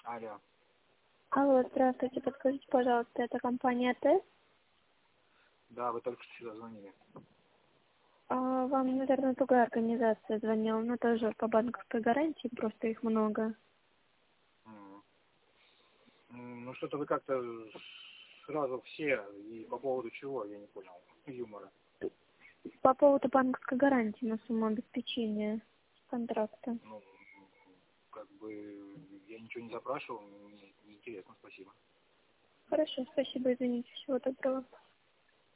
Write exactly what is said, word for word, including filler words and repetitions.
Алло. Алло, здравствуйте, подскажите, пожалуйста, это компания ТЭС? Да, вы только что сюда звонили. А, вам, наверное, другая организация звонила, но тоже по банковской гарантии, просто их много. М. М, Ну что-то вы как-то сразу все, и по поводу чего, я не понял, юмора. По поводу банковской гарантии на сумму обеспечения контракта. Ну, как бы я ничего не запрашивал, мне не интересно, спасибо. Хорошо, спасибо, извините, всего доброго.